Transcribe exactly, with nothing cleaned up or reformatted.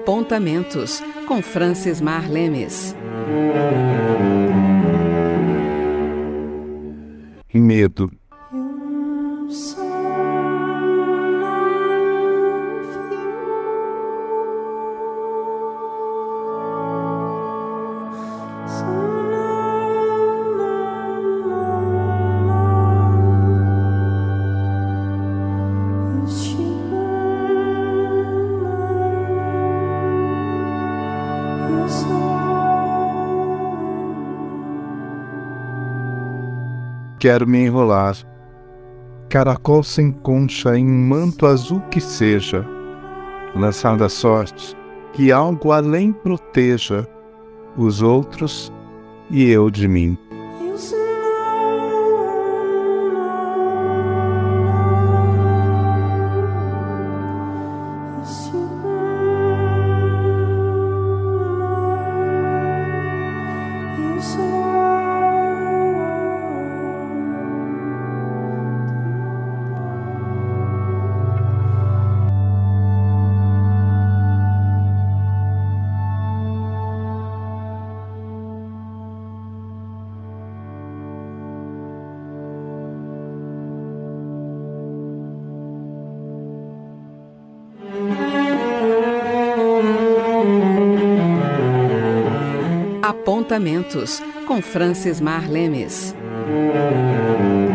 Apontamentos, com Francis Mar Lemes. Medo. Quero me enrolar, caracol sem concha, em manto azul que seja, lançar da sorte, que algo além proteja os outros e eu de mim. Apontamentos, com Francis Mar Lemes.